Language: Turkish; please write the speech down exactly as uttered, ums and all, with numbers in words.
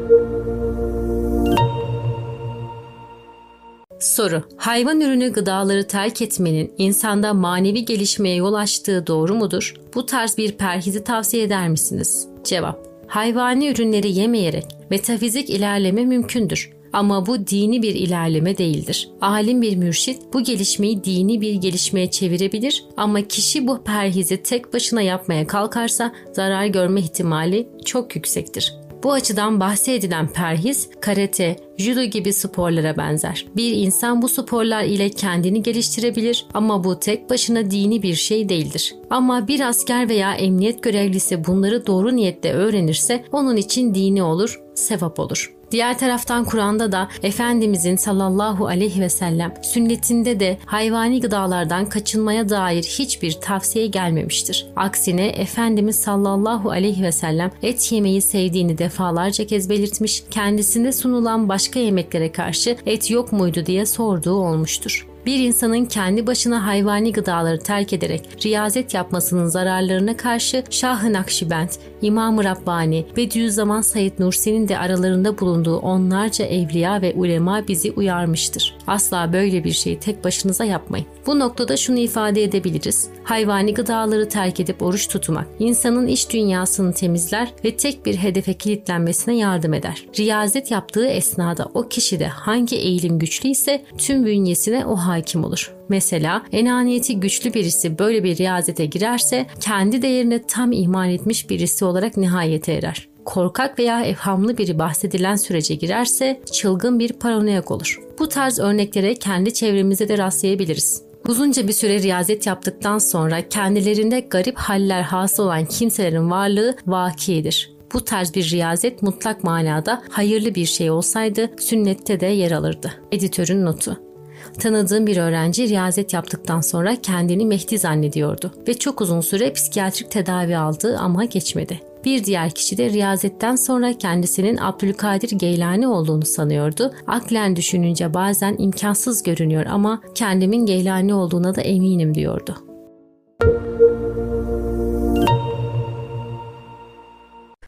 Soru: hayvan ürünü gıdaları terk etmenin insanda manevi gelişmeye yol açtığı doğru mudur? Bu tarz bir perhizi tavsiye eder misiniz? Cevap: hayvani ürünleri yemeyerek metafizik ilerleme mümkündür. Ama bu dini bir ilerleme değildir. Alim bir mürşit bu gelişmeyi dini bir gelişmeye çevirebilir ama kişi bu perhizi tek başına yapmaya kalkarsa zarar görme ihtimali çok yüksektir. Bu açıdan bahsedilen perhiz, karate, judo gibi sporlara benzer. Bir insan bu sporlar ile kendini geliştirebilir ama bu tek başına dini bir şey değildir. Ama bir asker veya emniyet görevlisi bunları doğru niyetle öğrenirse onun için dini olur, sevap olur. Diğer taraftan Kur'an'da da Efendimizin sallallahu aleyhi ve sellem sünnetinde de hayvani gıdalardan kaçınmaya dair hiçbir tavsiye gelmemiştir. Aksine Efendimiz sallallahu aleyhi ve sellem et yemeyi sevdiğini defalarca kez belirtmiş, kendisine sunulan başka yemeklere karşı et yok muydu diye sorduğu olmuştur. Bir insanın kendi başına hayvani gıdaları terk ederek riyazet yapmasının zararlarına karşı Şah-ı Nakşibend, İmam-ı Rabbani, Bediüzzaman Said Nursi'nin de aralarında bulunduğu onlarca evliya ve ulema bizi uyarmıştır. Asla böyle bir şeyi tek başınıza yapmayın. Bu noktada şunu ifade edebiliriz. Hayvani gıdaları terk edip oruç tutmak, insanın iç dünyasını temizler ve tek bir hedefe kilitlenmesine yardım eder. Riyazet yaptığı esnada o kişide hangi eğilim güçlüyse tüm bünyesine o hakim olur. Mesela enaniyeti güçlü birisi böyle bir riyazete girerse kendi değerine tam iman etmiş birisi olarak nihayete erer. Korkak veya evhamlı biri bahsedilen sürece girerse çılgın bir paranoyak olur. Bu tarz örneklere kendi çevremizde de rastlayabiliriz. Uzunca bir süre riyazet yaptıktan sonra kendilerinde garip haller hasıl olan kimselerin varlığı vakidir. Bu tarz bir riyazet mutlak manada hayırlı bir şey olsaydı sünnette de yer alırdı. Editörün notu. Tanıdığım bir öğrenci riyazet yaptıktan sonra kendini Mehdi zannediyordu ve çok uzun süre psikiyatrik tedavi aldı ama geçmedi. Bir diğer kişi de riyazetten sonra kendisinin Abdülkadir Geylani olduğunu sanıyordu. Aklen düşününce bazen imkansız görünüyor ama kendimin Geylani olduğuna da eminim diyordu.